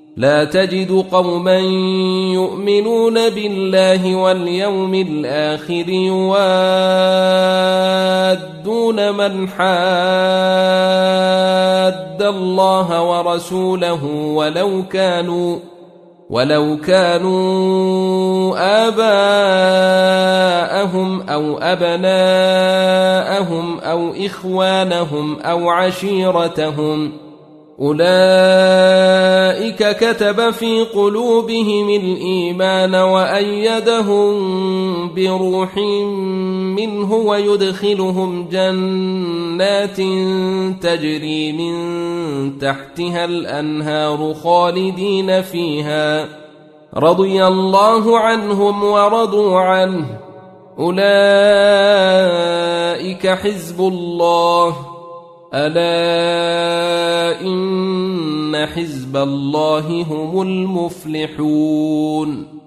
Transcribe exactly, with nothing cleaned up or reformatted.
لا تجد قوما يؤمنون بالله واليوم الآخر يوادون من حاد الله ورسوله ولو كانوا ولو كانوا آباءهم أو أبناءهم أو إخوانهم أو عشيرتهم أولئك كتب في قلوبهم الإيمان وأيدهم بروح منه ويدخلهم جنات تجري من تحتها الأنهار خالدين فيها رضي الله عنهم ورضوا عنه أولئك حزب الله ألا إن حزب الله هم المفلحون.